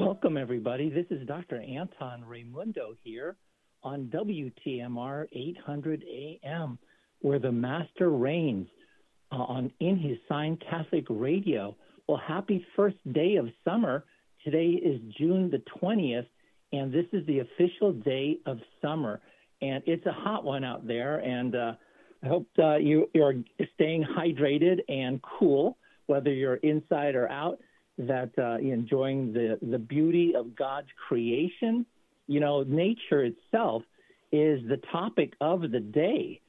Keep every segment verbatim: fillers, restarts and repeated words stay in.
Welcome, everybody. This is Doctor Anton Raimundo here on W T M R eight hundred A M, where the Master reigns uh, on In His Sign Catholic Radio. Well, happy first day of summer. Today is June the twentieth, and this is the official day of summer. And it's a hot one out there, and uh, I hope uh, you, you're staying hydrated and cool, whether you're inside or out, that uh, you're enjoying the, the beauty of God's creation. You know, nature itself is the topic of the day,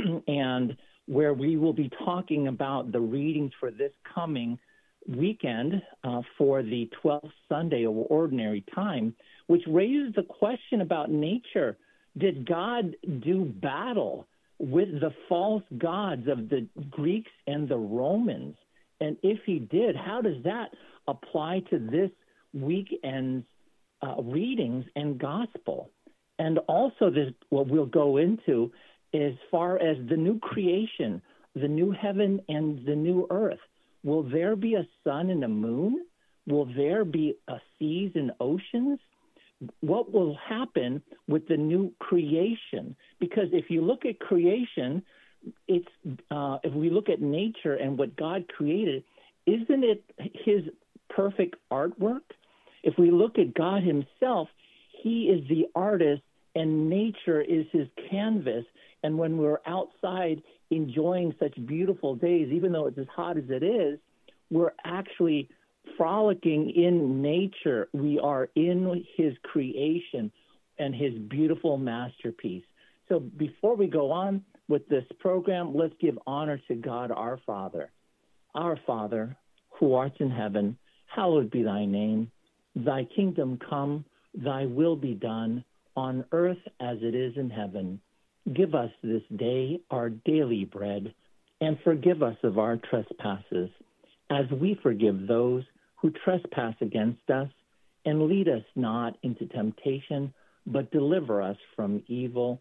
and where we will be talking about the readings for this coming weekend uh, for the twelfth Sunday of Ordinary Time, which raises the question about nature. Did God do battle with the false gods of the Greeks and the Romans? And if he did, how does that apply to this weekend's uh, readings and gospel? And also, this, what we'll go into as far as the new creation, the new heaven and the new earth. Will there be a sun and a moon? Will there be a seas and oceans? What will happen with the new creation? Because if you look at creation, it's uh, if we look at nature and what God created, isn't it his perfect artwork? If we look at God himself, he is the artist and nature is his canvas. And when we're outside enjoying such beautiful days, even though it's as hot as it is, we're actually frolicking in nature. We are in his creation and his beautiful masterpiece. So before we go on with this program, let's give honor to God our Father. Our Father, who art in heaven, hallowed be thy name. Thy kingdom come, thy will be done, on earth as it is in heaven. Give us this day our daily bread, and forgive us of our trespasses, as we forgive those who trespass against us. And lead us not into temptation, but deliver us from evil.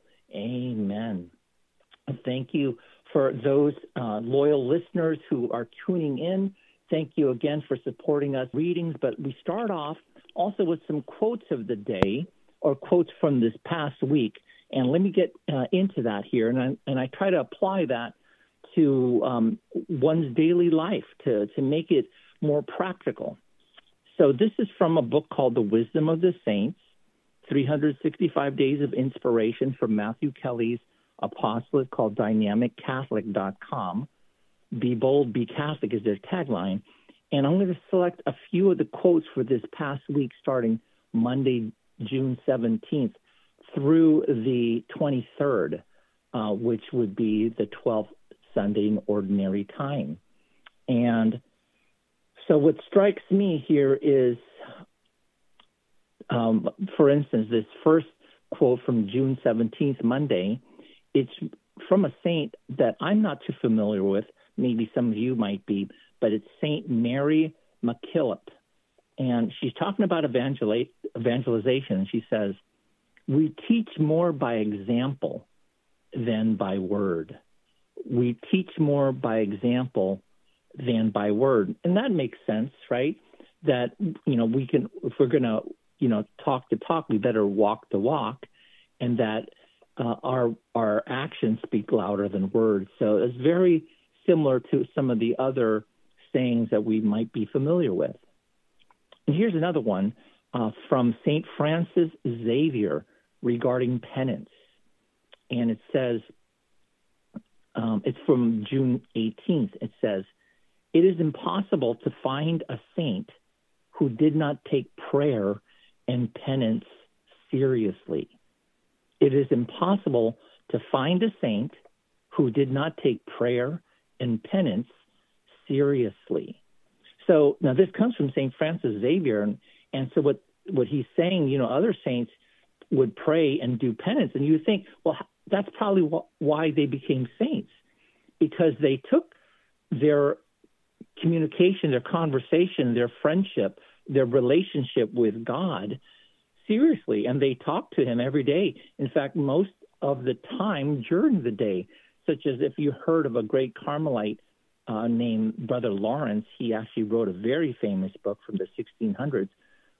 Amen. Thank you for those uh, loyal listeners who are tuning in. Thank you again for supporting us readings. But we start off also with some quotes of the day, or quotes from this past week. And let me get uh, into that here. And I, and I try to apply that to um, one's daily life to, to make it more practical. So this is from a book called The Wisdom of the Saints, three hundred sixty-five Days of Inspiration from Matthew Kelly's apostolate called dynamic catholic dot com. Be bold, be Catholic is their tagline. And I'm going to select a few of the quotes for this past week, starting Monday, June seventeenth, through the twenty-third, uh, which would be the twelfth Sunday in Ordinary Time. And so what strikes me here is, um, for instance, this first quote from June seventeenth, Monday, it's from a saint that I'm not too familiar with. Maybe some of you might be, but it's Saint Mary MacKillop. And she's talking about evangela- evangelization, and she says, we teach more by example than by word. We teach more by example than by word. And that makes sense, right? That, you know, we can, if we're going to, you know, talk the talk, we better walk the walk, and that uh, our our actions speak louder than words. So it's very similar to some of the other sayings that we might be familiar with. And here's another one uh, from Saint Francis Xavier regarding penance. And it says, um, it's from June eighteenth. It says, it is impossible to find a saint who did not take prayer and penance seriously. It is impossible to find a saint who did not take prayer and penance seriously. So now this comes from Saint Francis Xavier, and, and so what, what he's saying, you know, other saints would pray and do penance, and you would think, well, that's probably wh- why they became saints, because they took their communication, their conversation, their friendship, their relationship with God seriously, and they talked to him every day. In fact, most of the time during the day, such as if you heard of a great Carmelite uh, named Brother Lawrence. He actually wrote a very famous book from the sixteen hundreds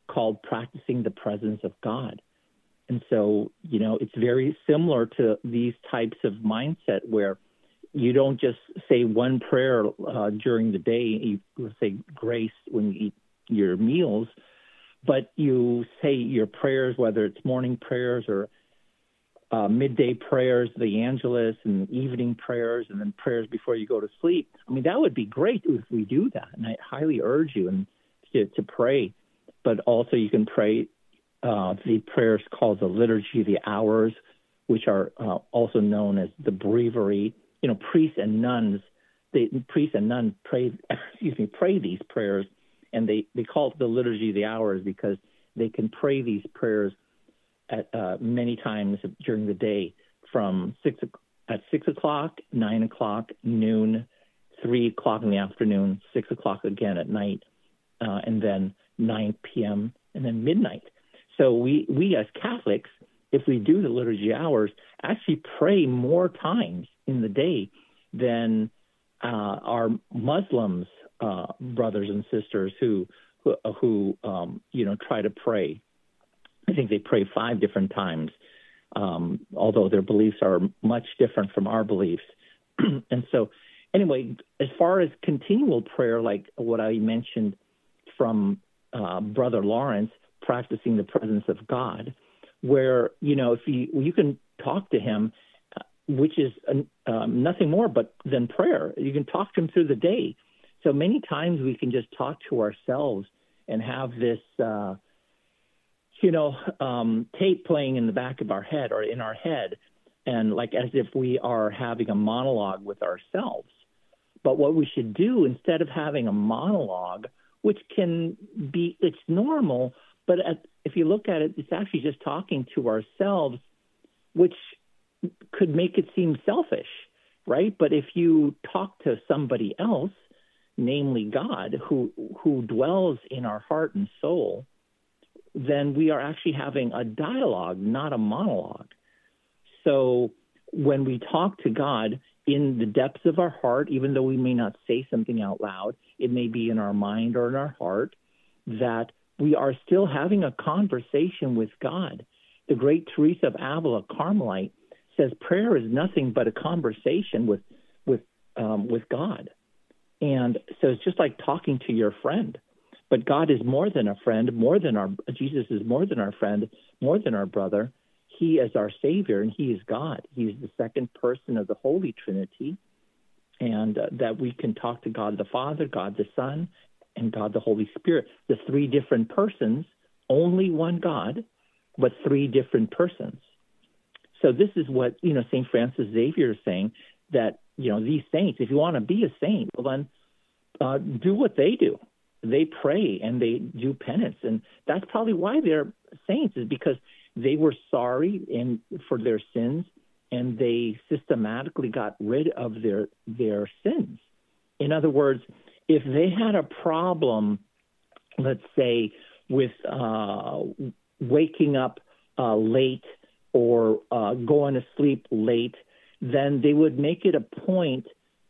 called practicing the presence of God. And so, you know, it's very similar to these types of mindset where you don't just say one prayer uh, during the day, you say grace when you eat your meals, but you say your prayers, whether it's morning prayers or uh, midday prayers, the Angelus, and evening prayers, and then prayers before you go to sleep. I mean, that would be great if we do that, and I highly urge you and to, to pray. But also you can pray uh, the prayers called the Liturgy of the Hours, which are uh, also known as the Breviary. You know, priests and nuns, they, priests and nuns pray, excuse me, pray these prayers, and they, they call it the Liturgy of the Hours because they can pray these prayers at uh, many times during the day, from six at six o'clock, nine o'clock, noon, three o'clock in the afternoon, six o'clock again at night, uh, and then nine p.m. and then midnight. So we we as Catholics, if we do the Liturgy Hours, actually pray more times in the day than uh, our Muslims uh, brothers and sisters who who, who um, you know try to pray. I think they pray five different times, um, although their beliefs are much different from our beliefs. And so, anyway, as far as continual prayer, like what I mentioned from uh, Brother Lawrence, practicing the presence of God, where you know if you you can talk to him, which is um, nothing more but than prayer. You can talk to him through the day. So many times we can just talk to ourselves and have this, uh, you know, um, tape playing in the back of our head or in our head, and like as if we are having a monologue with ourselves. But what we should do, instead of having a monologue, which can be, it's normal, but at, if you look at it, it's actually just talking to ourselves, which could make it seem selfish, right? But if you talk to somebody else, namely God, who who dwells in our heart and soul, then we are actually having a dialogue, not a monologue. So when we talk to God in the depths of our heart, even though we may not say something out loud, it may be in our mind or in our heart, that we are still having a conversation with God. The great Teresa of Avila, Carmelite, says prayer is nothing but a conversation with with um, with God. And so it's just like talking to your friend. But God is more than a friend, more than our, Jesus is more than our friend, more than our brother. He is our Savior, and he is God. He is the second person of the Holy Trinity, and uh, that we can talk to God the Father, God the Son, and God the Holy Spirit. The three different persons, only one God, but three different persons. So this is what, you know, Saint Francis Xavier is saying, that, you know, these saints, if you want to be a saint, well, then uh, do what they do. They pray and they do penance. And that's probably why they're saints, is because they were sorry in, for their sins, and they systematically got rid of their their sins. In other words, if they had a problem, let's say, with uh, waking up uh, late or uh, going to sleep late, then they would make it a point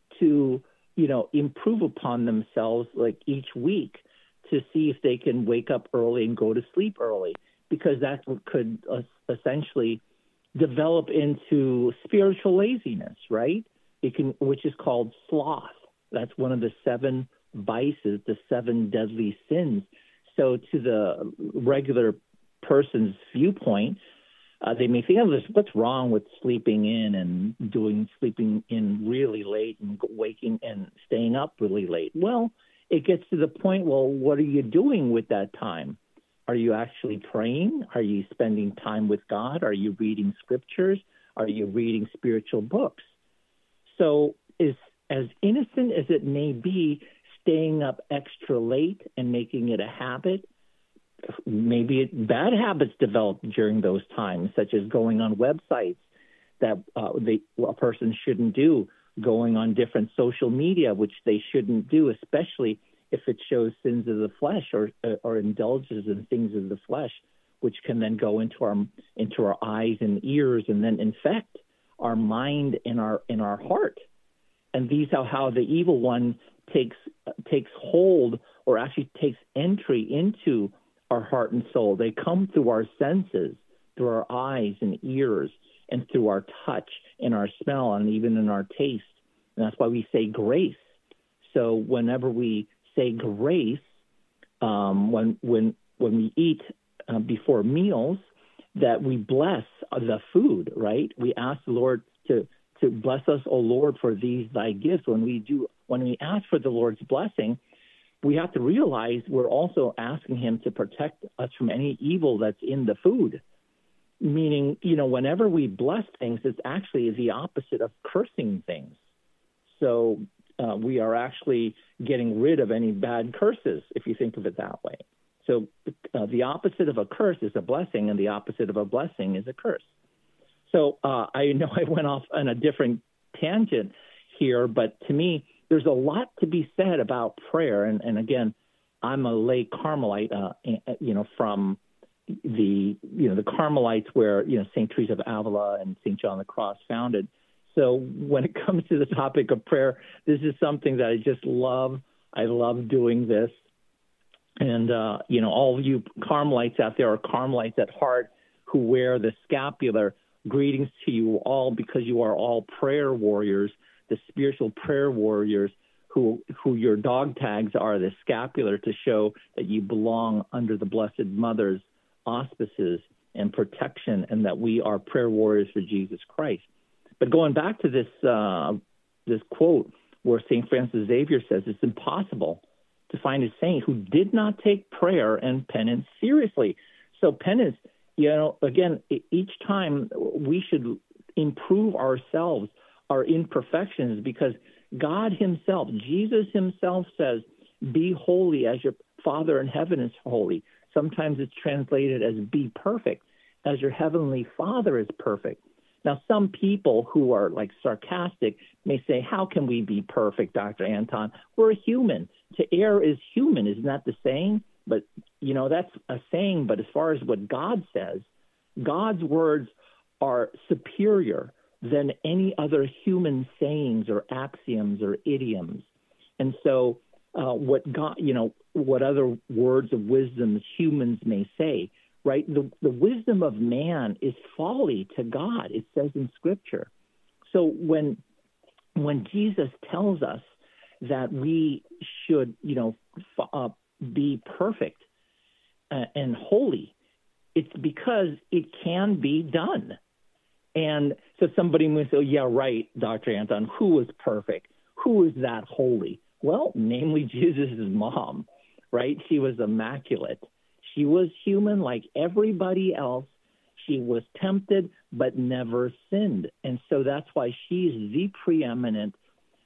to, you know, improve upon themselves, like each week, to see if they can wake up early and go to sleep early, because that could uh, essentially develop into spiritual laziness, right? It can, which is called sloth. That's one of the seven vices, the seven deadly sins. So to the regular person's viewpoint, Uh, they may think, oh, this, what's wrong with sleeping in and doing sleeping in really late and waking and staying up really late? Well, it gets to the point, well, what are you doing with that time? Are you actually praying? Are you spending time with God? Are you reading scriptures? Are you reading spiritual books? So is, as innocent as it may be, staying up extra late and making it a habit, maybe bad habits develop during those times, such as going on websites that uh, they, a person shouldn't do, going on different social media, which they shouldn't do, especially if it shows sins of the flesh or, or indulges in things of the flesh, which can then go into our into our eyes and ears and then infect our mind and our in our heart. And these are how the evil one takes takes hold, or actually takes entry into our heart and soul. They come through our senses, through our eyes and ears, and through our touch and our smell, and even in our taste. And that's why we say grace. So whenever we say grace, um, when when when we eat uh, before meals, that we bless the food, right? We ask the Lord to to bless us, O Lord, for these thy gifts. When we do, when we ask for the Lord's blessing, we have to realize we're also asking him to protect us from any evil that's in the food. Meaning, you know, whenever we bless things, it's actually the opposite of cursing things. So uh, we are actually getting rid of any bad curses, if you think of it that way. So uh, the opposite of a curse is a blessing, and the opposite of a blessing is a curse. So uh, I know I went off on a different tangent here, but to me, there's a lot to be said about prayer. And, and again, I'm a lay Carmelite, uh, you know, from the, you know, the Carmelites where, you know, Saint Teresa of Avila and Saint John the Cross founded. So when it comes to the topic of prayer, this is something that I just love. I love doing this. And, uh, you know, all of you Carmelites out there are Carmelites at heart who wear the scapular. Greetings to you all, because you are all prayer warriors, the spiritual prayer warriors who who your dog tags are the scapular to show that you belong under the Blessed Mother's auspices and protection, and that we are prayer warriors for Jesus Christ. But going back to this uh, this quote where Saint Francis Xavier says it's impossible to find a saint who did not take prayer and penance seriously. So penance, you know, again, each time we should improve ourselves, our imperfections, because God himself, Jesus himself says, be holy as your Father in heaven is holy. Sometimes it's translated as be perfect as your heavenly Father is perfect. Now, some people who are like sarcastic may say, how can we be perfect, Doctor Anton? We're human. To err is human. Isn't that the saying? But, you know, that's a saying. But as far as what God says, God's words are superior than any other human sayings or axioms or idioms. And so uh, what God, you know, what other words of wisdom humans may say, right? The, the wisdom of man is folly to God, it says in Scripture. So when when Jesus tells us that we should, you know, f- uh, be perfect uh, and holy, it's because it can be done. And so somebody may say, oh, yeah, right, Doctor Anton, who is perfect? Who is that holy? Well, namely Jesus' mom, right? She was immaculate. She was human like everybody else. She was tempted but never sinned. And so that's why she's the preeminent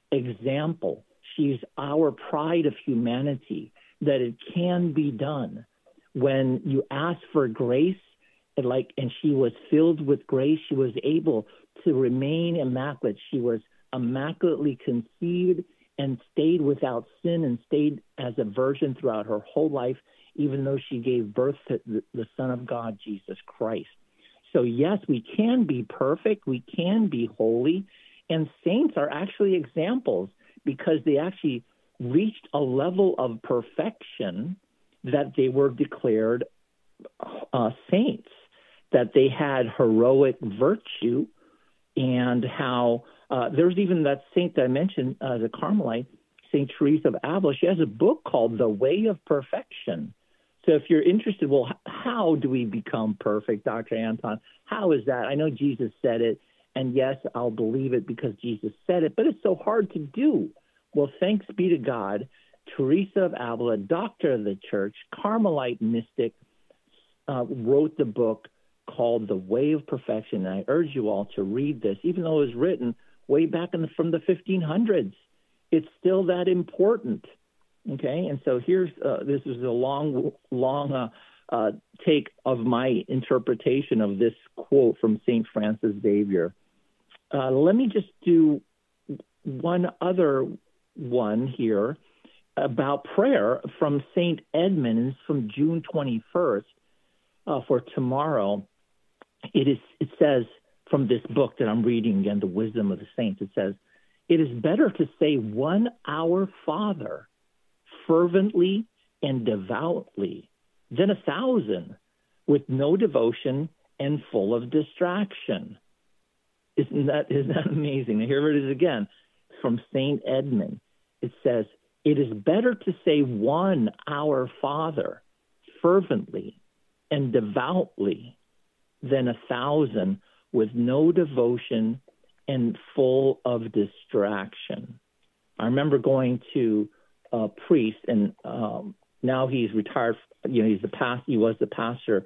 example. She's our pride of humanity, that it can be done. When you ask for grace, and like, and she was filled with grace, she was able to remain immaculate. She was immaculately conceived and stayed without sin and stayed as a virgin throughout her whole life, even though she gave birth to the, the Son of God, Jesus Christ. So yes, we can be perfect. We can be holy. And saints are actually examples because they actually reached a level of perfection that they were declared uh, saints, that they had heroic virtue, and how uh, there's even that saint that I mentioned, uh, the Carmelite, Saint Teresa of Avila. She has a book called The Way of Perfection. So if you're interested, well, how do we become perfect, Doctor Anton? How is that? I know Jesus said it, and yes, I'll believe it because Jesus said it, but it's so hard to do. Well, thanks be to God, Teresa of Avila, doctor of the church, Carmelite mystic, uh, wrote the book called The Way of Perfection. And I urge you all to read this, even though it was written way back in the, from the fifteen hundreds. It's still that important. Okay, and so here's uh, this is a long, long uh, uh, take of my interpretation of this quote from Saint Francis Xavier. Uh, let me just do one other one here about prayer from Saint Edmund, and it's from June twenty-first uh, for tomorrow. It is. It says from this book that I'm reading again, The Wisdom of the Saints. It says, "It is better to say one Our Father fervently and devoutly then a thousand with no devotion and full of distraction. Isn't that, isn't that amazing? Here it is again from Saint Edmund. It says, it is better to say one Our Father fervently and devoutly than a thousand with no devotion and full of distraction. I remember going to a priest, and um, now he's retired. You know, he's the past. He was the pastor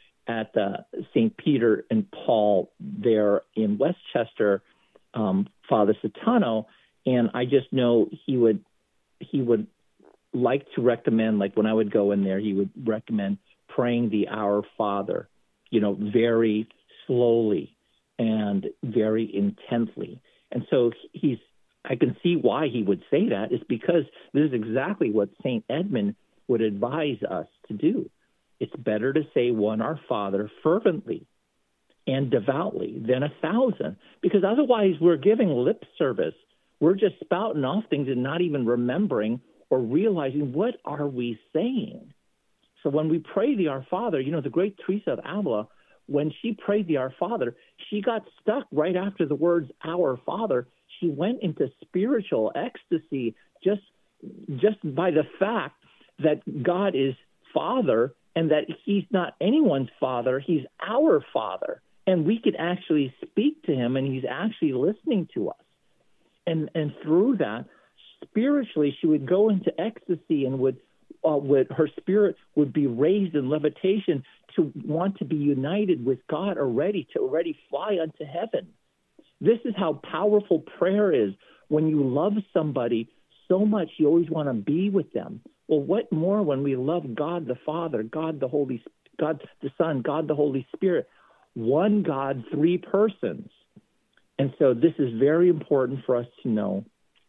at uh, Saint Peter and Paul there in Westchester, um, Father Satano, and I just know he would he would like to recommend, like when I would go in there, he would recommend praying the Our Father, you know, very slowly and very intently. And so he's, I can see why he would say that. It's because this is exactly what Saint Edmund would advise us to do. It's better to say one Our Father fervently and devoutly than a thousand, because otherwise we're giving lip service. We're just spouting off things and not even remembering or realizing what are we saying. So when we pray the Our Father, you know, the great Teresa of Avila, when she prayed the Our Father, she got stuck right after the words Our Father. She went into spiritual ecstasy just just by the fact that God is Father and that he's not anyone's father, he's our Father. And we could actually speak to him and he's actually listening to us. And and through that, spiritually, she would go into ecstasy and would Uh, would, her spirit would be raised in levitation to want to be united with God already, to already fly unto heaven. This is how powerful prayer is. When you love somebody so much, you always want to be with them. Well, what more when we love God the Father, God the Holy, God the Son, God the Holy Spirit, one God, three persons. And so this is very important for us to know.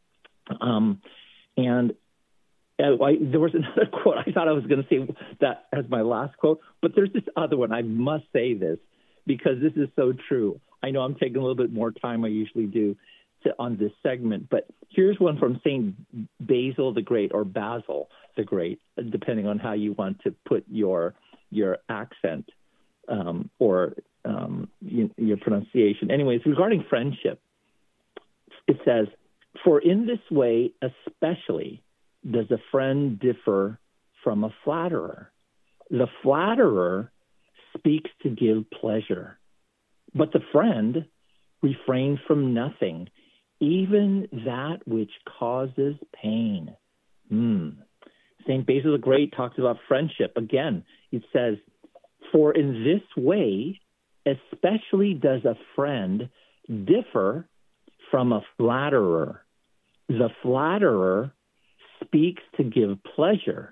Um, and Uh, I, there was another quote. I thought I was going to say that as my last quote, but there's this other one. I must say this because this is so true. I know I'm taking a little bit more time I usually do to, on this segment, but here's one from Saint Basil the Great, or Basil the Great, depending on how you want to put your your accent um, or um, your, your pronunciation. Anyways, regarding friendship, it says, "For in this way especially does a friend differ from a flatterer? The flatterer speaks to give pleasure, but the friend refrains from nothing, even that which causes pain." Hmm. Saint Basil the Great talks about friendship. Again, it says, "For in this way especially does a friend differ from a flatterer. The flatterer speaks to give pleasure,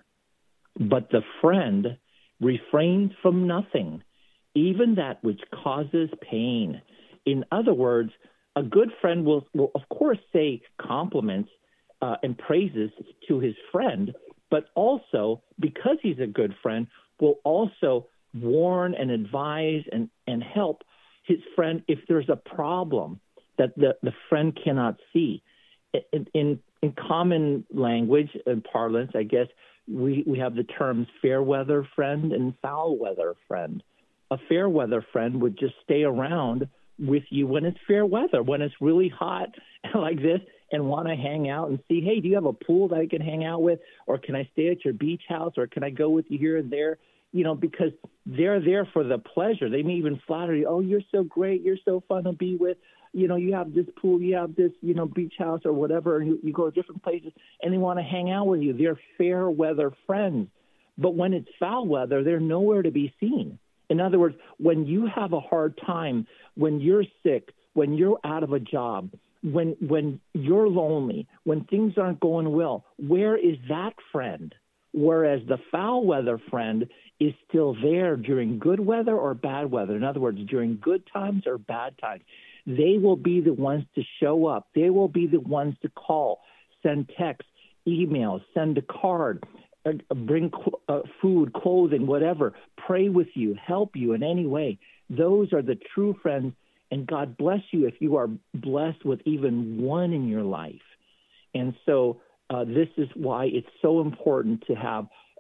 but the friend refrains from nothing, even that which causes pain." In other words, a good friend will, will of course, say compliments uh, and praises to his friend, but also, because he's a good friend, will also warn and advise and, and help his friend if there's a problem that the, the friend cannot see. In, in In common language and parlance, I guess, we, we have the terms fair weather friend and foul weather friend. A fair weather friend would just stay around with you when it's fair weather, when it's really hot like this, and want to hang out and see, hey, do you have a pool that I can hang out with? Or can I stay at your beach house? Or can I go with you here and there? You know, because they're there for the pleasure. They may even flatter you. Oh, you're so great. You're so fun to be with. You know, you have this pool, you have this, you know, beach house or whatever, and you, you go to different places, and they want to hang out with you. They're fair weather friends. But when it's foul weather, they're nowhere to be seen. In other words, when you have a hard time, when you're sick, when you're out of a job, when when you're lonely, when things aren't going well, where is that friend? Whereas the foul weather friend is still there during good weather or bad weather. In other words, during good times or bad times. They will be the ones to show up. They will be the ones to call, send texts, emails, send a card, uh, bring uh, food, clothing, whatever, pray with you, help you in any way. Those are the true friends, and God bless you if you are blessed with even one in your life. And so uh, this is why it's so important to have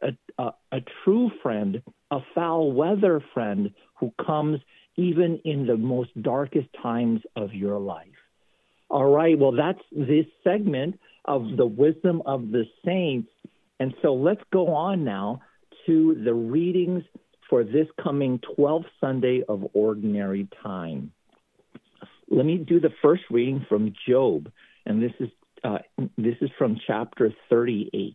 a, a, a true friend, a foul weather friend who comes even in the most darkest times of your life. All right, well, that's this segment of the wisdom of the saints. And so let's go on now to the readings for this coming twelfth Sunday of Ordinary Time. Let me do the first reading from Job, and this is uh, this is from chapter thirty-eight.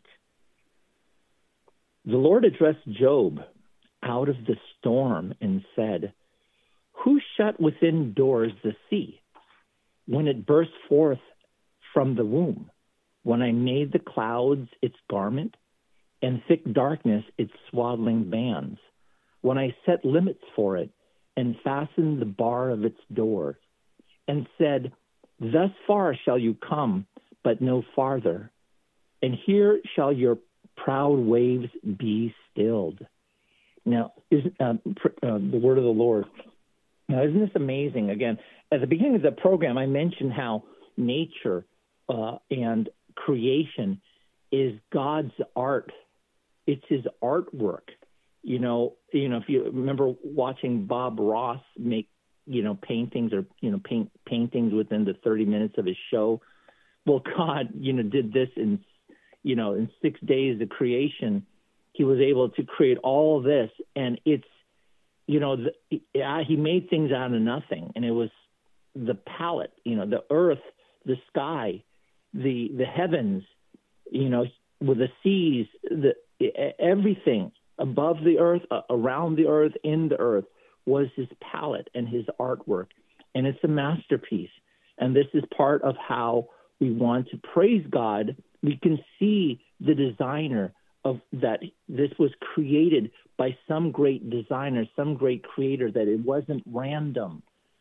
The Lord addressed Job out of the storm and said, "Who shut within doors the sea when it burst forth from the womb? When I made the clouds its garment and thick darkness its swaddling bands? When I set limits for it and fastened the bar of its doors and said, thus far shall you come, but no farther, and here shall your proud waves be stilled." Now, isn't uh, uh, the word of the Lord? Now, isn't this amazing? Again, at the beginning of the program, I mentioned how nature uh, and creation is God's art. It's his artwork. You know, you know, if you remember watching Bob Ross make, you know, paintings or, you know, paint paintings within the thirty minutes of his show. Well, God, you know, did this in, you know, in six days of creation. He was able to create all this, and it's, you know, the, yeah, he made things out of nothing, and it was the palette, you know, the earth, the sky, the the heavens, you know, with the seas, the everything above the earth, uh, around the earth, in the earth was his palette and his artwork, and it's a masterpiece. And this is part of how we want to praise God. We can see the designer of that. This was created by some great designer, some great creator, that it wasn't random,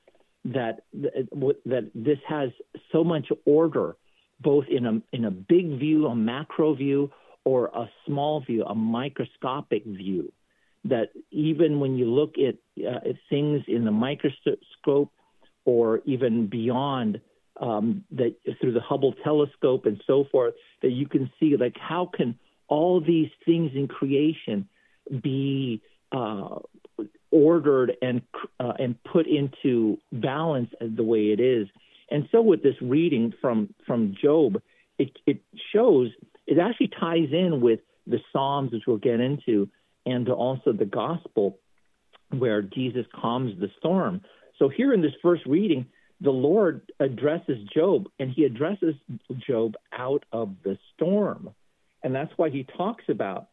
that that this has so much order, both in a in a big view, a macro view, or a small view, a microscopic view, that even when you look at, uh, at things in the microscope or even beyond, um, that through the Hubble telescope and so forth, that you can see, like, how can all these things in creation be uh, ordered and uh, and put into balance the way it is. And so with this reading from from Job, it, it shows, it actually ties in with the Psalms, which we'll get into, and also the gospel where Jesus calms the storm. So here in this first reading, the Lord addresses Job, and he addresses Job out of the storm. And that's why he talks about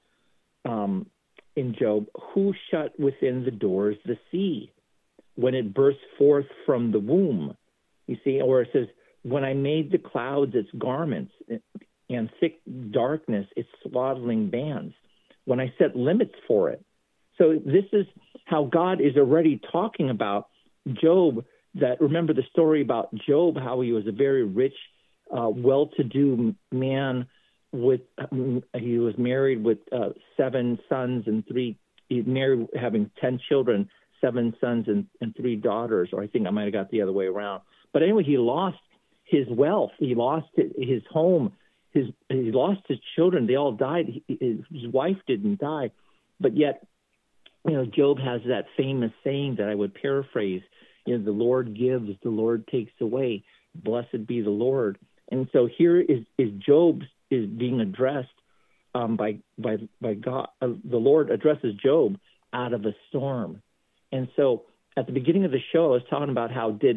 um, in Job, who shut within the doors the sea when it burst forth from the womb. You see, or it says, when I made the clouds its garments and thick darkness its swaddling bands, when I set limits for it. So this is how God is already talking about Job. That, remember the story about Job, how he was a very rich, uh, well-to-do man. With um, he was married with uh, seven sons and three. He married having ten children, seven sons and, and three daughters. Or I think I might have got the other way around. But anyway, he lost his wealth. He lost his home. His he lost his children. They all died. His, his wife didn't die, but yet, you know, Job has that famous saying that I would paraphrase. You know, the Lord gives, the Lord takes away. Blessed be the Lord. And so here is is Job is being addressed um, by by by God. Uh, the Lord addresses Job out of a storm. And so at the beginning of the show, I was talking about how did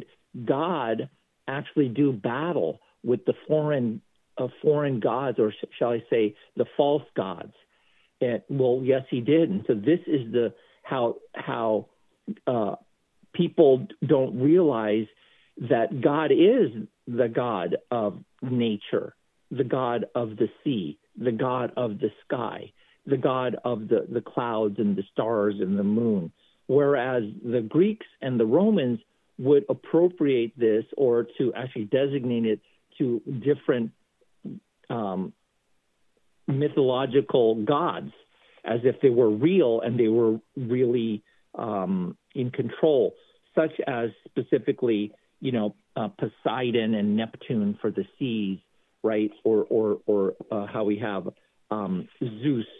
God actually do battle with the foreign uh, foreign gods, or sh- shall I say, the false gods? And, well, yes, he did. And so this is the how how uh, people don't realize that God is the God of nature, the God of the sea, the God of the sky, the God of the, the clouds and the stars and the moon. Whereas the Greeks and the Romans would appropriate this, or to actually designate it to different um, mythological gods, as if they were real and they were really um, in control, such as specifically, you know, uh, Poseidon and Neptune for the seas, right? Or or or uh, how we have um, Zeus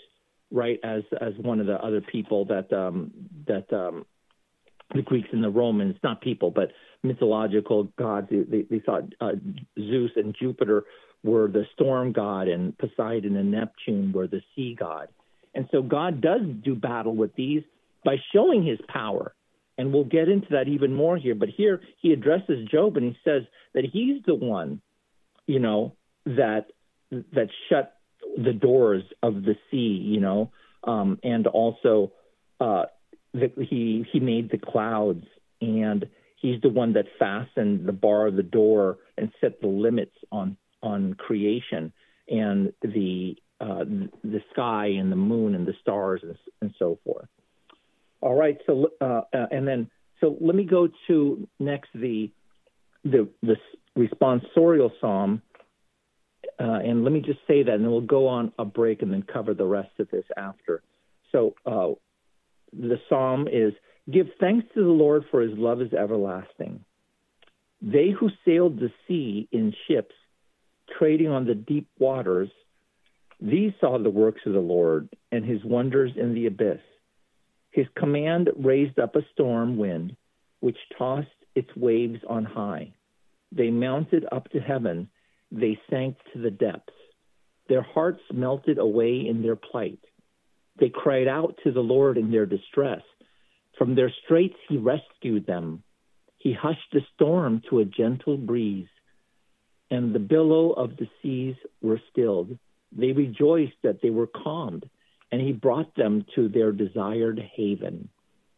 right, as as one of the other people that um, that um, the Greeks and the Romans, not people, but mythological gods. They, they thought uh, Zeus and Jupiter were the storm god, and Poseidon and Neptune were the sea god. And so God does do battle with these by showing his power. And we'll get into that even more here. But here he addresses Job, and he says that he's the one, you know, that that shut the doors of the sea, you know, um, and also uh, that he he made the clouds, and he's the one that fastened the bar of the door and set the limits on on creation and the uh, the sky and the moon and the stars and, and so forth. All right, so uh, uh, and then so let me go to next the the the responsorial psalm, uh, and let me just say that, and then we'll go on a break and then cover the rest of this after. So uh, the psalm is, "Give thanks to the Lord, for his love is everlasting. They who sailed the sea in ships, trading on the deep waters, these saw the works of the Lord and his wonders in the abyss. His command raised up a storm wind, which tossed its waves on high. They mounted up to heaven. They sank to the depths. Their hearts melted away in their plight. They cried out to the Lord in their distress. From their straits he rescued them. He hushed the storm to a gentle breeze, and the billow of the seas were stilled. They rejoiced that they were calmed, and he brought them to their desired haven.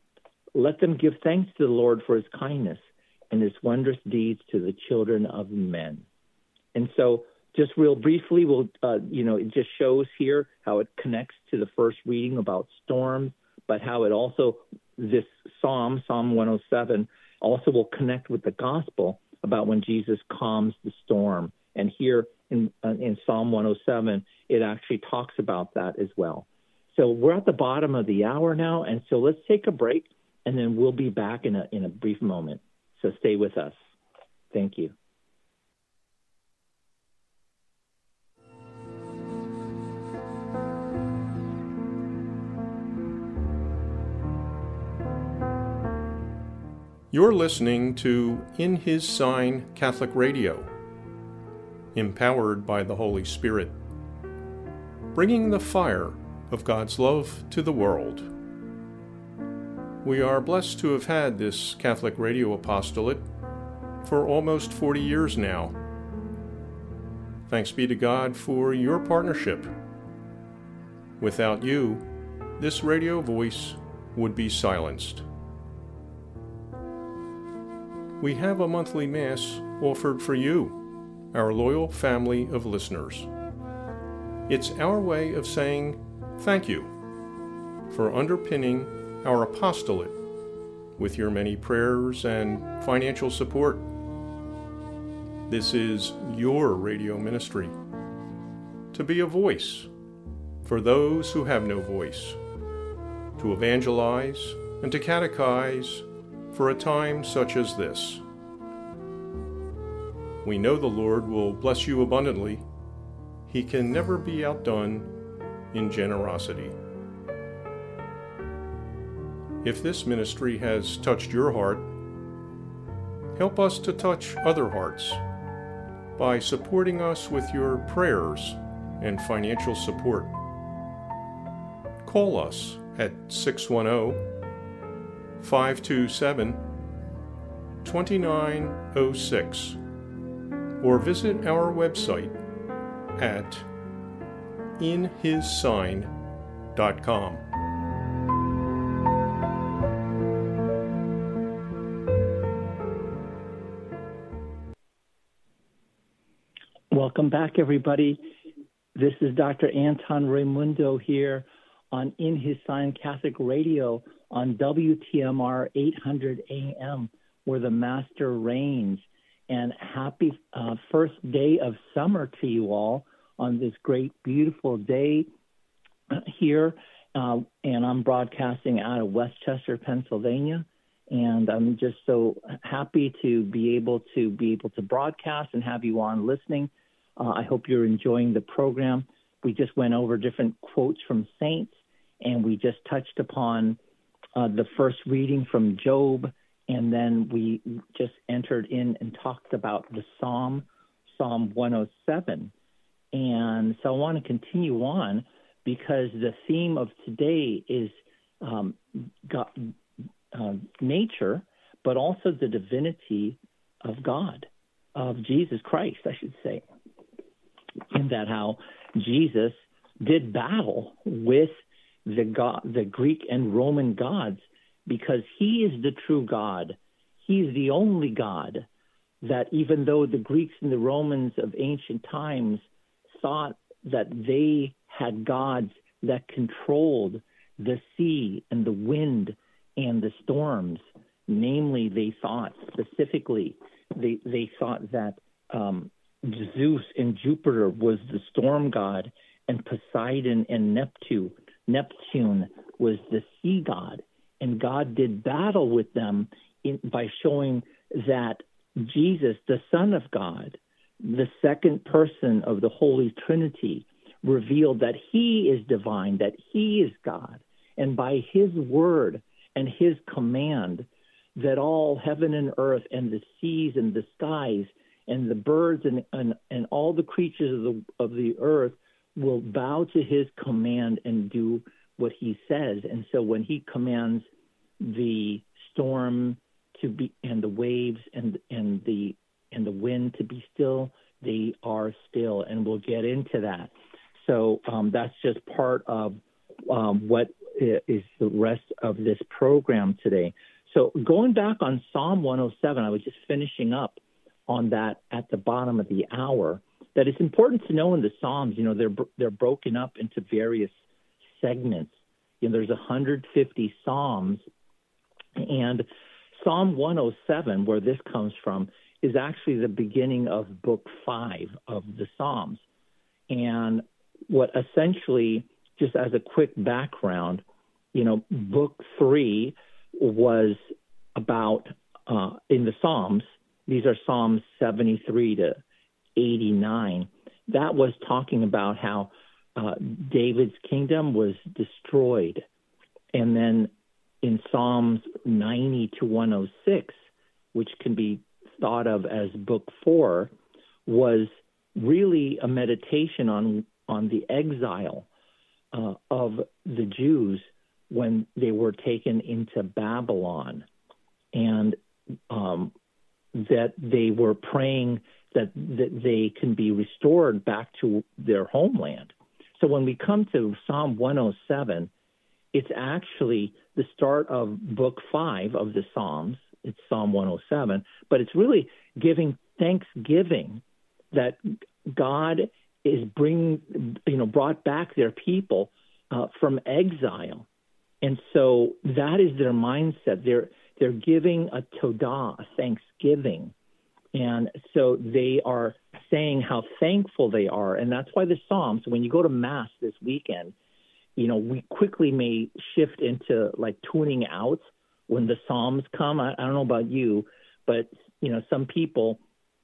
Let them give thanks to the Lord for his kindness and his wondrous deeds to the children of men." And so just real briefly, we'll, uh, you know, it just shows here how it connects to the first reading about storms, but how it also, this psalm, Psalm one oh seven, also will connect with the gospel about when Jesus calms the storm. And here in, uh, in Psalm one oh seven, it actually talks about that as well. So we're at the bottom of the hour now, and so let's take a break, and then we'll be back in a in a brief moment. So stay with us. Thank you. You're listening to In His Sign Catholic Radio, empowered by the Holy Spirit, bringing the fire of God's love to the world. We are blessed to have had this Catholic radio apostolate for almost forty years now. Thanks be to God for your partnership. Without you, this radio voice would be silenced. We have a monthly Mass offered for you, our loyal family of listeners. It's our way of saying thank you for underpinning our apostolate with your many prayers and financial support. This is your radio ministry, to be a voice for those who have no voice, to evangelize and to catechize for a time such as this. We know the Lord will bless you abundantly. He can never be outdone in generosity. If this ministry has touched your heart, help us to touch other hearts by supporting us with your prayers and financial support. Call us at six one zero, five two seven, two nine zero six or visit our website at in his sign dot com. Welcome back, everybody. This is Doctor Anton Raimundo here on In His Sign Catholic Radio on W T M R eight hundred A M, where the Master reigns. And happy uh, first day of summer to you all on this great, beautiful day here. Uh, and I'm broadcasting out of Westchester, Pennsylvania. And I'm just so happy to be able to be able to broadcast and have you on listening. Uh, I hope you're enjoying the program. We just went over different quotes from saints and we just touched upon uh, the first reading from Job, and then we just entered in and talked about the Psalm, Psalm one oh seven. And so I want to continue on because the theme of today is um, God, uh, nature, but also the divinity of God, of Jesus Christ, I should say, in that how Jesus did battle with the God, the Greek and Roman gods, because he is the true God. He's the only God that, even though the Greeks and the Romans of ancient times thought that they had gods that controlled the sea and the wind and the storms, namely, they thought specifically, they, they thought that um, Zeus and Jupiter was the storm god, and Poseidon and Neptune, Neptune was the sea god. And God did battle with them in, by showing that Jesus, the Son of God, the second person of the Holy Trinity, revealed that he is divine, that he is God. And by his word and his command, that all heaven and earth and the seas and the skies and the birds and, and, and all the creatures of the, of the earth will bow to his command and do what he says. And so when he commands the storm to be, and the waves and, and the, and the wind to be still, they are still. And we'll get into that. So um, that's just part of um, what is the rest of this program today. So going back on Psalm one oh seven, I was just finishing up on that at the bottom of the hour, that it's important to know in the Psalms, you know, they're they're broken up into various segments. You know, there's one hundred fifty Psalms, and Psalm one oh seven, where this comes from, is actually the beginning of book five of the Psalms. And what essentially, just as a quick background, you know, book three was about, uh, in the Psalms, these are Psalms seventy-three to eighty-nine, that was talking about how uh, David's kingdom was destroyed. And then in Psalms ninety to one oh six, which can be thought of as book four, was really a meditation on, on the exile uh, of the Jews when they were taken into Babylon, and um, that they were praying that, that they can be restored back to their homeland. So when we come to Psalm one oh seven, it's actually the start of book five of the Psalms. It's Psalm one oh seven, but it's really giving thanksgiving that God is bringing, you know, brought back their people uh, from exile. And so that is their mindset. They're they're giving a todah, a thanksgiving. And so they are saying how thankful they are. And that's why the Psalms, when you go to Mass this weekend, you know, we quickly may shift into like tuning out when the Psalms come. I, I don't know about you, but, you know, some people,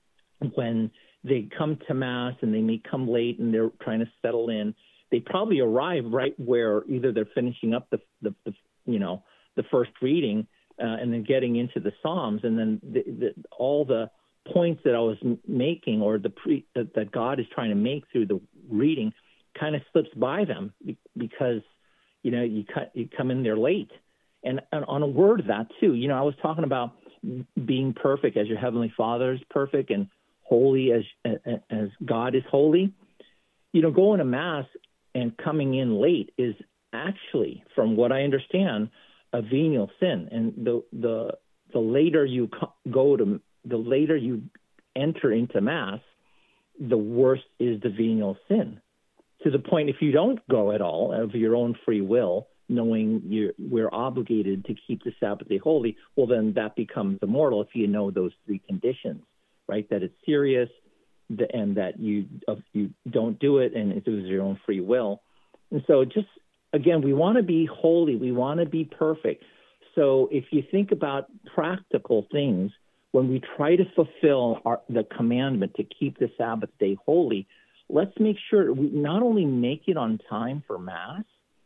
when they come to Mass and they may come late and they're trying to settle in, they probably arrive right where either they're finishing up the, the, the you know, the first reading uh, and then getting into the Psalms, and then the, the, all the points that I was making or the pre, that, that God is trying to make through the reading kind of slips by them because, you know, you cut, you come in there late. And, and on a word of that too, you know, I was talking about being perfect as your Heavenly Father is perfect and holy as as God is holy. You know, going to Mass and coming in late is actually, from what I understand, a venial sin. And the the the later you go to, the later you enter into Mass, the worse is the venial sin. To the point, if you don't go at all of your own free will, knowing you're, we're obligated to keep the Sabbath day holy, well, then that becomes immortal if you know those three conditions, right? That it's serious, and that you uh, you don't do it, and it was your own free will. And so just, again, we want to be holy. We want to be perfect. So if you think about practical things, when we try to fulfill our, the commandment to keep the Sabbath day holy, let's make sure we not only make it on time for Mass,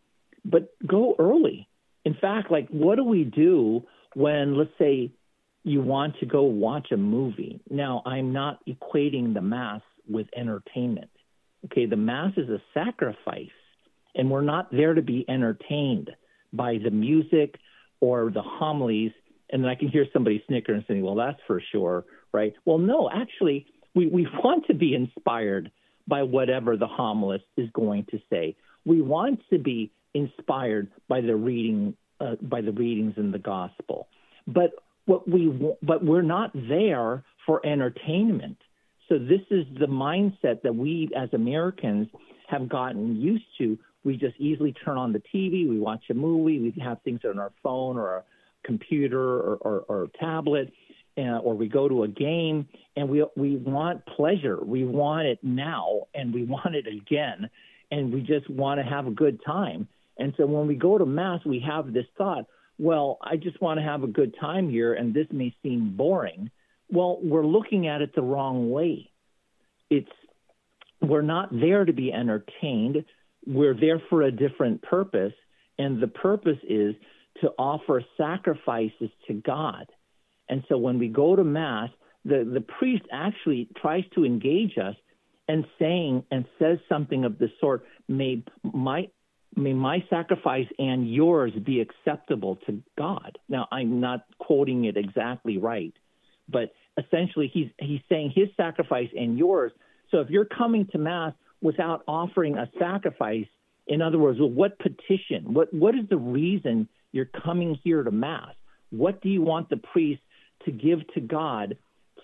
but go early. In fact, like, what do we do when, let's say, you want to go watch a movie? Now, I'm not equating the Mass with entertainment. Okay, the Mass is a sacrifice, and we're not there to be entertained by the music or the homilies. And then I can hear somebody snicker and saying, well, that's for sure, right? Well, no, actually, we, we want to be inspired by whatever the homilist is going to say. We want to be inspired by the reading, uh, by the readings in the gospel. But what we, but we're not there for entertainment. So this is the mindset that we as Americans have gotten used to. We just easily turn on the T V, we watch a movie, we have things on our phone or our computer or, or, or tablet, uh, or we go to a game, and we we want pleasure. We want it now, and we want it again, and we just want to have a good time. And so when we go to Mass, we have this thought, well, I just want to have a good time here, and this may seem boring. Well, we're looking at it the wrong way. It's we're not there to be entertained. We're there for a different purpose, and the purpose is to offer sacrifices to God. And so when we go to Mass, the, the priest actually tries to engage us and saying and says something of the sort, may my may my sacrifice and yours be acceptable to God. Now, I'm not quoting it exactly right, but essentially he's he's saying his sacrifice and yours. So if you're coming to Mass without offering a sacrifice, in other words, well, what petition, what what is the reason you're coming here to Mass? What do you want the priest to give to God?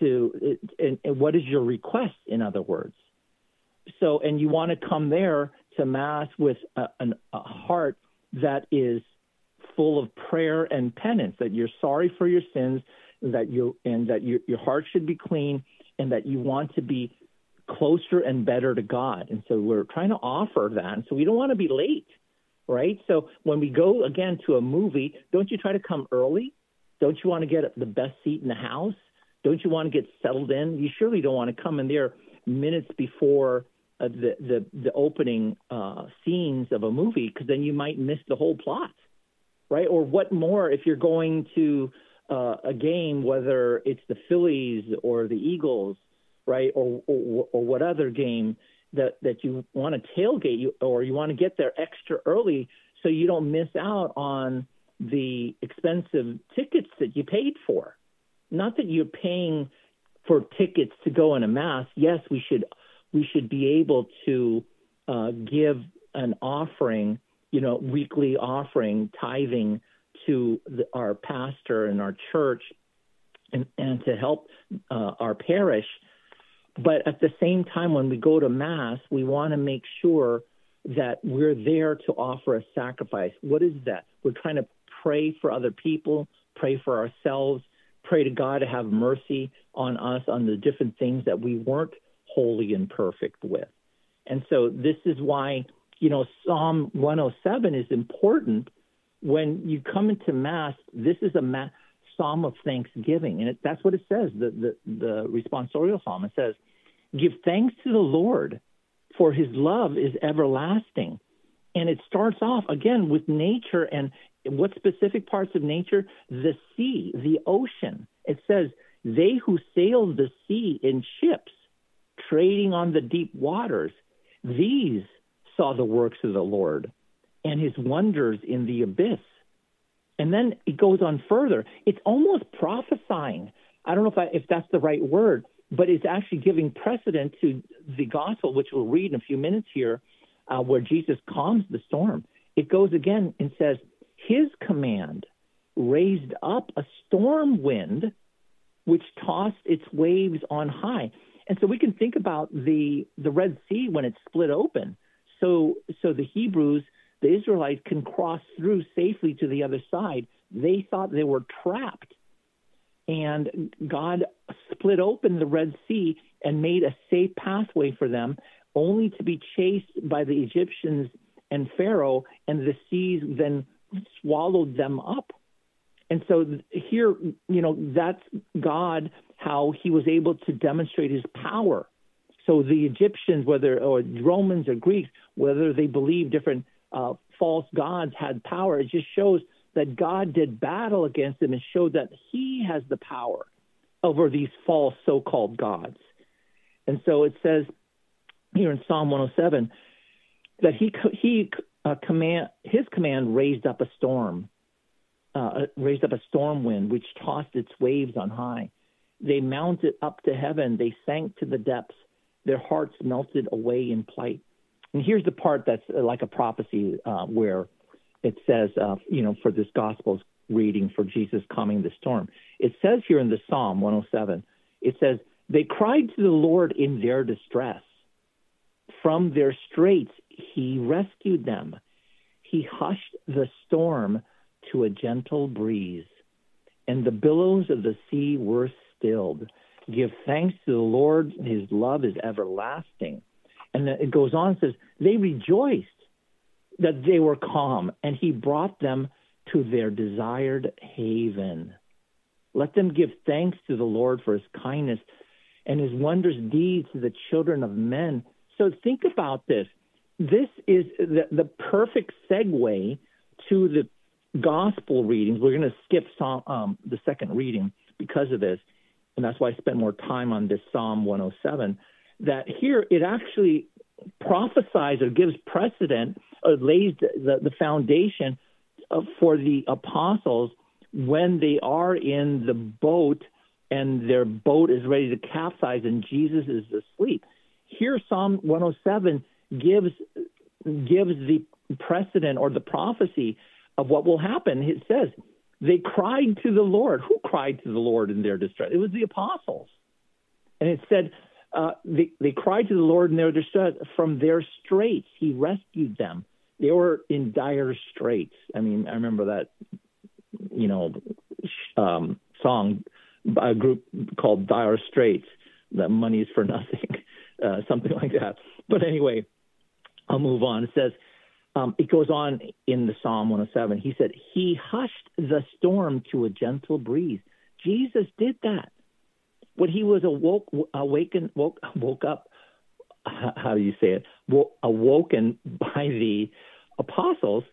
To and, and what is your request, in other words? So, and you want to come there to Mass with a, an, a heart that is full of prayer and penance, that you're sorry for your sins, that you and that your your heart should be clean, and that you want to be closer and better to God. And so we're trying to offer that. And so we don't want to be late, right? So when we go, again, to a movie, don't you try to come early? Don't you want to get the best seat in the house? Don't you want to get settled in? You surely don't want to come in there minutes before uh, the, the, the opening uh, scenes of a movie, because then you might miss the whole plot, right? Or what more if you're going to uh, a game, whether it's the Phillies or the Eagles, right, or, or or what other game that, that you want to tailgate, you or you want to get there extra early so you don't miss out on the expensive tickets that you paid for. Not that you're paying for tickets to go in a Mass. Yes, we should we should be able to uh, give an offering, you know, weekly offering, tithing to the, our pastor and our church, and, and to help uh, our parish. But at the same time, when we go to Mass, we want to make sure that we're there to offer a sacrifice. What is that? We're trying to pray for other people, pray for ourselves, pray to God to have mercy on us on the different things that we weren't holy and perfect with. And so this is why, you know, Psalm one oh seven is important. When you come into Mass, this is a Mass, Psalm of thanksgiving. And it, that's what it says, the, the, the responsorial psalm. It says, give thanks to the Lord, for his love is everlasting. And it starts off, again, with nature. And what specific parts of nature? The sea, the ocean. It says, they who sailed the sea in ships, trading on the deep waters, these saw the works of the Lord and his wonders in the abyss. And then it goes on further. It's almost prophesying. I don't know if I, if that's the right word, but it's actually giving precedent to the gospel, which we'll read in a few minutes here, uh, where Jesus calms the storm. It goes again and says, his command raised up a storm wind, which tossed its waves on high. And so we can think about the the Red Sea when it's split open. So so the Hebrews, the Israelites, can cross through safely to the other side. They thought they were trapped. And God split open the Red Sea and made a safe pathway for them, only to be chased by the Egyptians and Pharaoh, and the seas then swallowed them up. And so here, you know, that's God, how he was able to demonstrate his power. So the Egyptians, whether or Romans or Greeks, whether they believe different uh, false gods had power. It just shows that God did battle against them and showed that he has the power over these false so-called gods. And so it says here in Psalm one oh seven that he he uh, command his command raised up a storm, uh, raised up a storm wind which tossed its waves on high. They mounted up to heaven. They sank to the depths. Their hearts melted away in plight. And here's the part that's like a prophecy uh, where it says, uh, you know, for this gospel's reading for Jesus calming the storm. It says here in the Psalm one oh seven, it says, they cried to the Lord in their distress. From their straits, he rescued them. He hushed the storm to a gentle breeze, and the billows of the sea were stilled. Give thanks to the Lord. His love is everlasting. And it goes on and says, they rejoiced that they were calm, and he brought them to their desired haven. Let them give thanks to the Lord for his kindness and his wondrous deeds to the children of men. So think about this. This is the, the perfect segue to the gospel readings. We're going to skip Psalm, um, the second reading because of this, and that's why I spent more time on this Psalm one oh seven, that here it actually prophesies or gives precedent or lays the, the foundation for the apostles when they are in the boat and their boat is ready to capsize and Jesus is asleep. Here, Psalm one oh seven gives gives the precedent or the prophecy of what will happen. It says, they cried to the Lord. Who cried to the Lord in their distress? It was the apostles. And it said, uh, they, they cried to the Lord in their distress. From their straits, he rescued them. They were in dire straits. I mean, I remember that, you know, um, song, a group called Dire Straits, that money is for nothing, uh, something like that. But anyway, I'll move on. It says, um, it goes on in the Psalm one oh seven. He said, he hushed the storm to a gentle breeze. Jesus did that. When he was awoke, awakened, woke, woke up, how do you say it? Awoken by the apostles,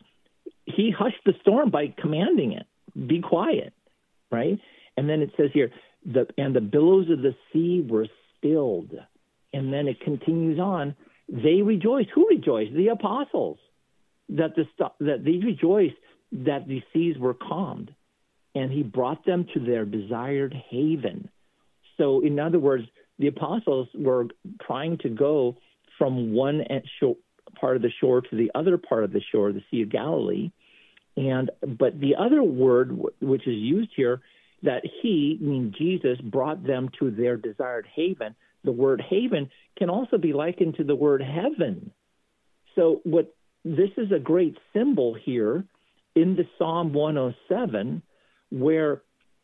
he hushed the storm by commanding it, be quiet, right? And then it says here, the and the billows of the sea were stilled. And then it continues on. They rejoiced. Who rejoiced? The apostles. That the that they rejoiced that the seas were calmed, and he brought them to their desired haven. So, in other words, the apostles were trying to go from one part of the shore to the other part of the shore, the Sea of Galilee, and but the other word which is used here, that he, meaning Jesus, brought them to their desired haven. The word haven can also be likened to the word heaven. So what this is a great symbol here in the Psalm one oh seven, where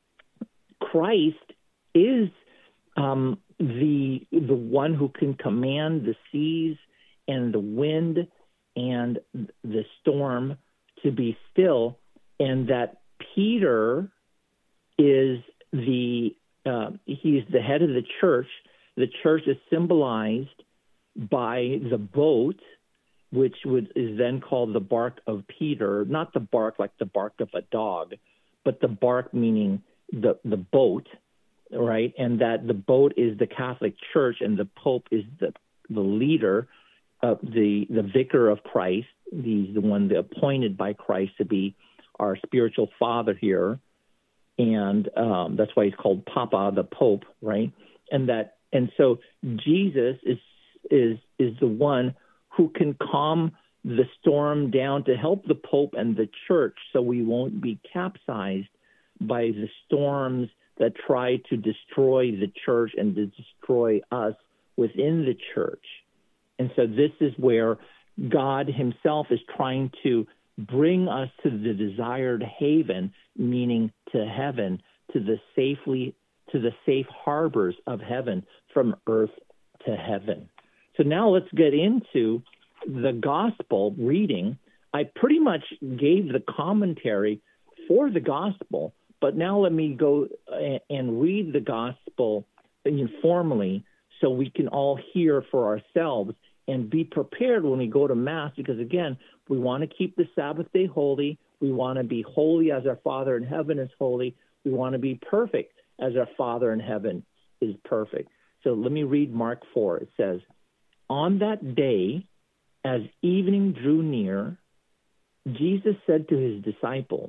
Christ is um, the the one who can command the seas and the wind and the storm to be still, and that Peter is the uh, he's the head of the church. The church is symbolized by the boat, which would, is then called the bark of Peter, not the bark like the bark of a dog, but the bark meaning the, the boat, right? And that the boat is the Catholic Church and the Pope is the, the leader, of the, the vicar of Christ. He's the one appointed by Christ to be our spiritual father here. And um, that's why he's called Papa, the Pope, right? And that, and so Jesus is is is the one who can calm the storm down to help the Pope and the church so we won't be capsized by the storms that try to destroy the church and to destroy us within the church. And so this is where God himself is trying to bring us to the desired haven, meaning to heaven, to the safely to the safe harbors of heaven, from earth to heaven. So now let's get into the gospel reading. I pretty much gave the commentary for the gospel, but now let me go and read the gospel informally so we can all hear for ourselves and be prepared when we go to Mass, because, again, we want to keep the Sabbath day holy. We want to be holy as our Father in heaven is holy. We want to be perfect as our Father in heaven is perfect. So let me read Mark four. It says, "On that day, as evening drew near, Jesus said to his disciples,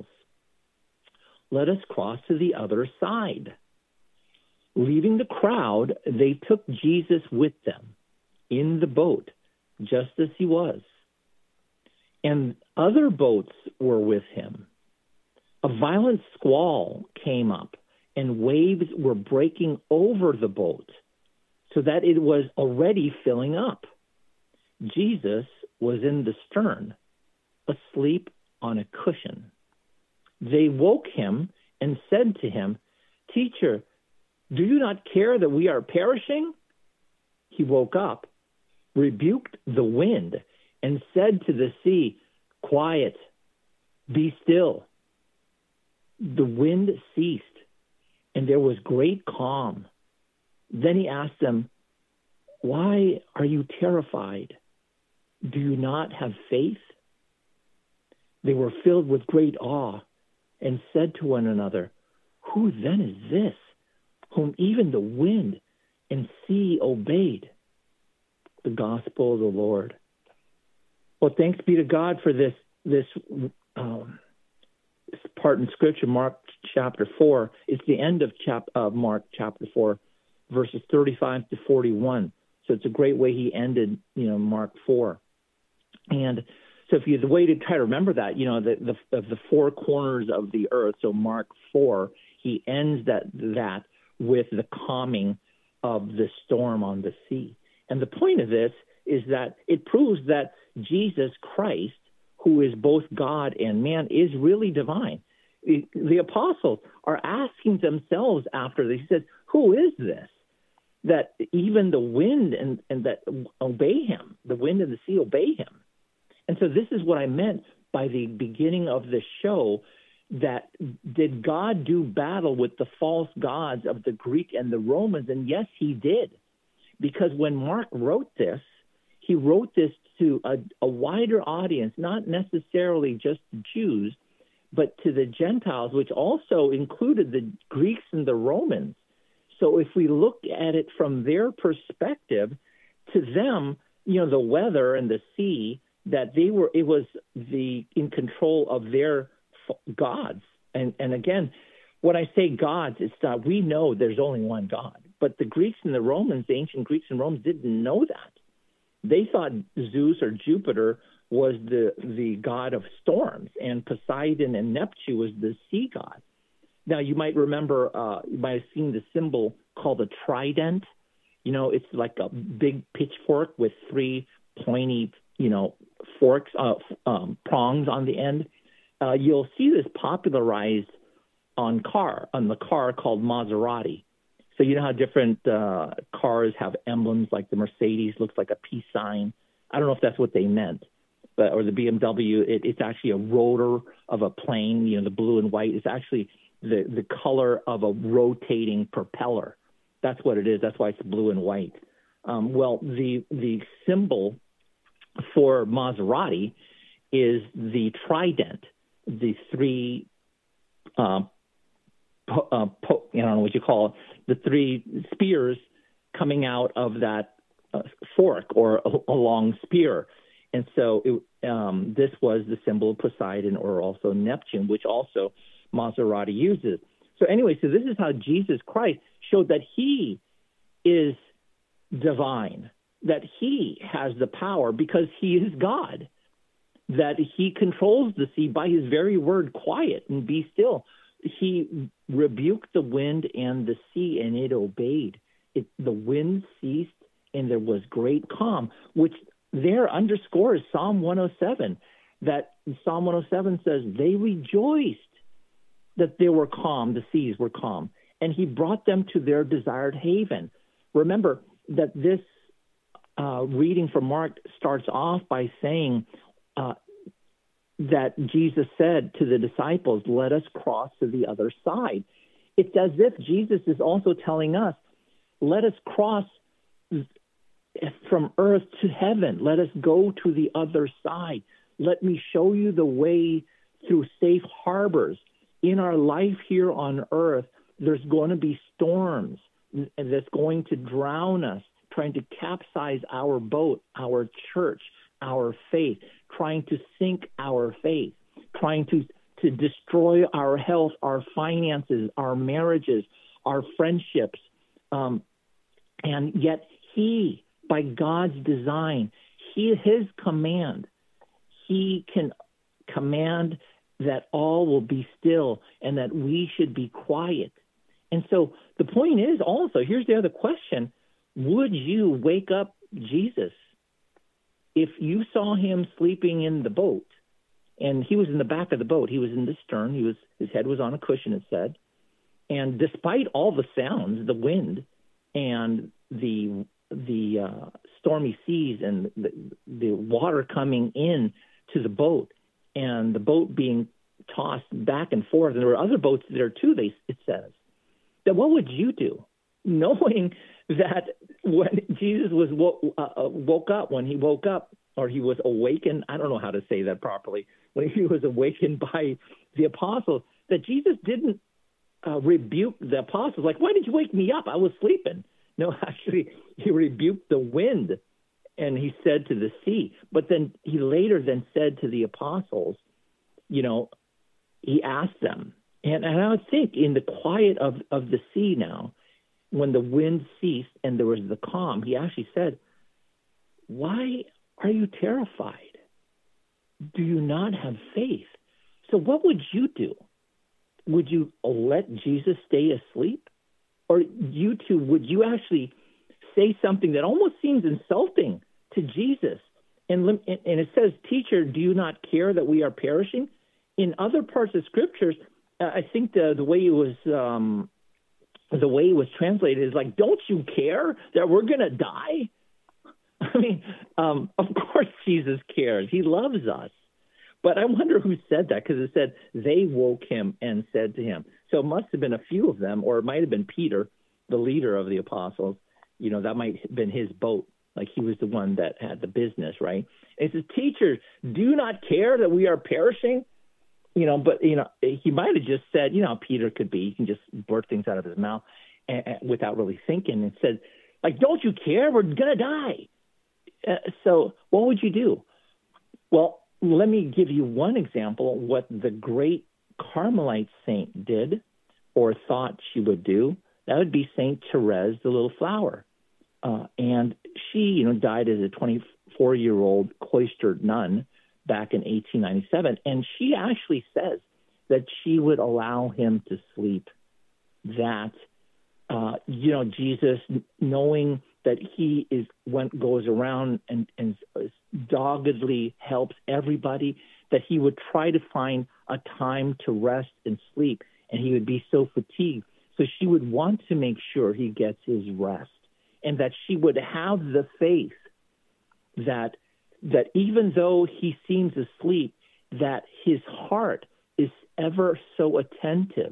'Let us cross to the other side.' Leaving the crowd, they took Jesus with them in the boat, just as he was. And other boats were with him. A violent squall came up, and waves were breaking over the boat, so that it was already filling up. Jesus was in the stern, asleep on a cushion. They woke him and said to him, 'Teacher, do you not care that we are perishing?' He woke up, rebuked the wind, and said to the sea, 'Quiet, be still.' The wind ceased, and there was great calm. Then he asked them, 'Why are you terrified? Do you not have faith?' They were filled with great awe and said to one another, 'Who then is this, whom even the wind and sea obeyed?'" The gospel of the Lord. Well, thanks be to God for this this um, part in Scripture, Mark chapter four. It's the end of chap of Mark chapter four, verses thirty-five to forty-one. So it's a great way he ended, you know, Mark four. And so if you the way to try to remember that, you know, the the of the four corners of the earth. So Mark four, he ends that that with the calming of the storm on the sea. And the point of this is that it proves that Jesus Christ, who is both God and man, is really divine. The apostles are asking themselves after this, he says, who is this? That even the wind and, and that obey him, the wind and the sea obey him. And so this is what I meant by the beginning of the show, that did God do battle with the false gods of the Greek and the Romans? And yes, he did. Because when Mark wrote this, he wrote this to a, a wider audience, not necessarily just Jews, but to the Gentiles, which also included the Greeks and the Romans. So if we look at it from their perspective, to them, you know, the weather and the sea, that they were, it was the in control of their gods. And and again, when I say gods, it's not, we know there's only one God. But the Greeks and the Romans, the ancient Greeks and Romans, didn't know that. They thought Zeus or Jupiter was the, the god of storms, and Poseidon and Neptune was the sea god. Now, you might remember, uh, you might have seen the symbol called a trident. You know, it's like a big pitchfork with three pointy, you know, forks, uh, um, prongs on the end. Uh, you'll see this popularized on car, on the car called Maserati. So you know how different uh, cars have emblems, like the Mercedes looks like a peace sign. I don't know if that's what they meant, but or the B M W, it, it's actually a rotor of a plane. You know, the blue and white is actually the, the color of a rotating propeller. That's what it is. That's why it's blue and white. Um, well, the the symbol for Maserati is the trident, the three uh, po- uh, po- I don't know what you call it, the three spears coming out of that uh, fork or a, a long spear. And so it, um, this was the symbol of Poseidon, or also Neptune, which also Maserati uses. So anyway, so this is how Jesus Christ showed that he is divine, that he has the power because he is God, that he controls the sea by his very word, quiet and be still. He rebuked the wind and the sea, and it obeyed. It, the wind ceased, and there was great calm, which there underscores Psalm one oh seven, that Psalm one oh seven says, they rejoiced that they were calm, the seas were calm, and he brought them to their desired haven. Remember that this uh, reading from Mark starts off by saying uh, that Jesus said to the disciples, let us cross to the other side. It's as if Jesus is also telling us, let us cross from earth to heaven. Let us go to the other side. Let me show you the way through safe harbors. In our life here on earth, there's going to be storms that's going to drown us, trying to capsize our boat, our church, our faith, trying to sink our faith, trying to, to destroy our health, our finances, our marriages, our friendships. Um, and yet he, by God's design, he, his command, he can command that all will be still and that we should be quiet. And so the point is also, here's the other question, would you wake up Jesus if you saw him sleeping in the boat? And he was in the back of the boat. He was in the stern. He was, his head was on a cushion, it said. And despite all the sounds, the wind and the the uh, stormy seas and the, the water coming in to the boat and the boat being tossed back and forth, and there were other boats there too, they, it says, that what would you do, knowing that when Jesus was wo- uh, woke up, when he woke up, or he was awakened, I don't know how to say that properly, when he was awakened by the apostles, that Jesus didn't uh, rebuke the apostles, like, why did you wake me up? I was sleeping. No, actually, he rebuked the wind, and he said to the sea. But then he later then said to the apostles, you know, he asked them, and, and I would think in the quiet of, of the sea now, when the wind ceased and there was the calm, he actually said, why are you terrified? Do you not have faith? So what would you do? Would you let Jesus stay asleep? Or you two, would you actually say something that almost seems insulting to Jesus? And, and it says, teacher, do you not care that we are perishing? In other parts of scriptures, uh, I think the, the way it was um, the way it was translated is like, don't you care that we're going to die? I mean, um, of course Jesus cares. He loves us. But I wonder who said that, because it said they woke him and said to him. So it must have been a few of them, or it might have been Peter, the leader of the apostles. You know, that might have been his boat. Like he was the one that had the business, right? And it says, teacher, do you not care that we are perishing? You know, but, you know, he might have just said, you know, Peter could be, he can just blurt things out of his mouth and, and, without really thinking, and said, like, don't you care? We're going to die. Uh, so what would you do? Well, let me give you one example of what the great Carmelite saint did or thought she would do. That would be Saint Therese, the Little Flower. Uh, and she, you know, died as a twenty-four-year-old cloistered nun back in eighteen ninety-seven. And she actually says that she would allow him to sleep, that, uh, you know, Jesus, knowing that he is went goes around and, and doggedly helps everybody, that he would try to find a time to rest and sleep, and he would be so fatigued. So she would want to make sure he gets his rest, and that she would have the faith that that even though he seems asleep, that his heart is ever so attentive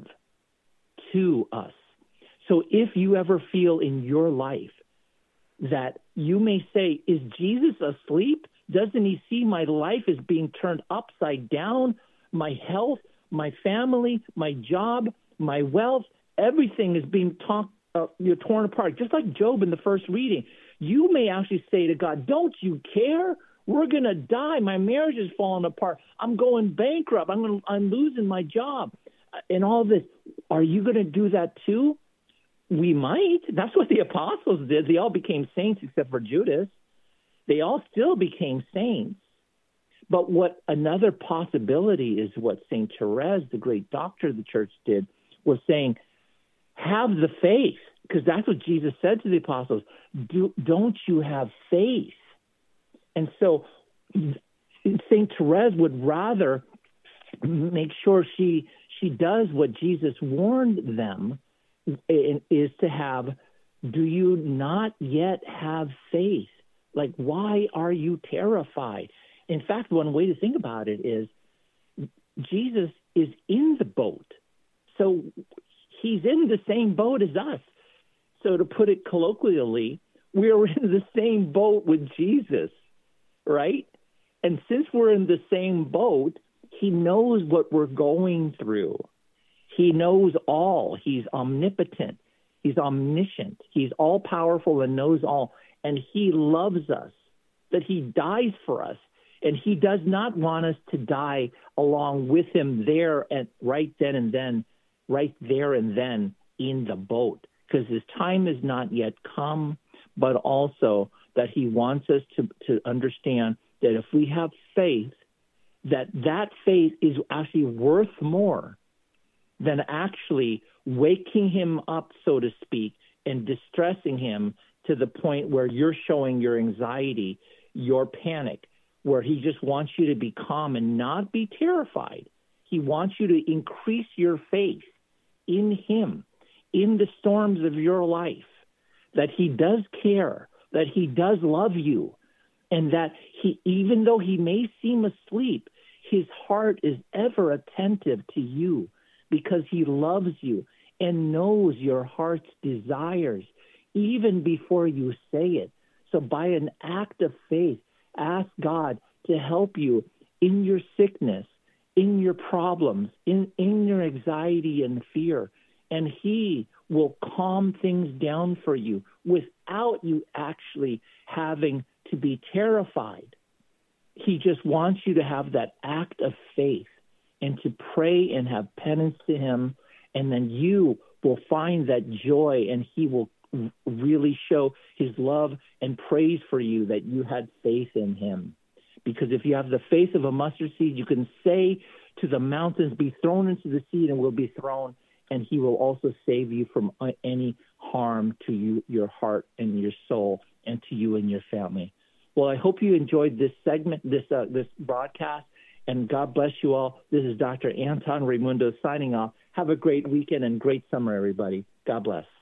to us. So if you ever feel in your life that you may say, is Jesus asleep? Doesn't he see my life is being turned upside down? My health, my family, my job, my wealth, everything is being talked, uh, you're torn apart. Just like Job in the first reading, you may actually say to God, don't you care? We're going to die. My marriage is falling apart. I'm going bankrupt. I'm going. I'm losing my job and all this. Are you going to do that too? We might. That's what the apostles did. They all became saints except for Judas. They all still became saints. But what another possibility is what Saint Therese, the great doctor of the church, did, was saying, have the faith, because that's what Jesus said to the apostles. Do, don't you have faith? And so Saint Therese would rather make sure she she does what Jesus warned them, is to have, do you not yet have faith? Like, why are you terrified? In fact, one way to think about it is Jesus is in the boat. So he's in the same boat as us. So to put it colloquially, we're in the same boat with Jesus, right? And since we're in the same boat, he knows what we're going through. He knows all. He's omnipotent. He's omniscient. He's all-powerful and knows all. And he loves us, that he dies for us. And he does not want us to die along with him there and right then and then, right there and then in the boat, because his time has not yet come, but also that he wants us to, to understand that if we have faith, that that faith is actually worth more than actually waking him up, so to speak, and distressing him to the point where you're showing your anxiety, your panic, where he just wants you to be calm and not be terrified. He wants you to increase your faith in him, in the storms of your life, that he does care, that he does love you, and that he, even though he may seem asleep, his heart is ever attentive to you because he loves you and knows your heart's desires even before you say it. So by an act of faith, ask God to help you in your sickness, in your problems, in, in your anxiety and fear, and he will calm things down for you without you actually having to be terrified. He just wants you to have that act of faith and to pray and have penance to him, and then you will find that joy, and he will really show his love and praise for you that you had faith in him. Because if you have the faith of a mustard seed, you can say to the mountains, be thrown into the sea, and will be thrown, and he will also save you from any harm to you, your heart and your soul, and to you and your family. Well, I hope you enjoyed this segment, this uh, this broadcast, and God bless you all. This is Doctor Anton Raimundo signing off. Have a great weekend and great summer, everybody. God bless.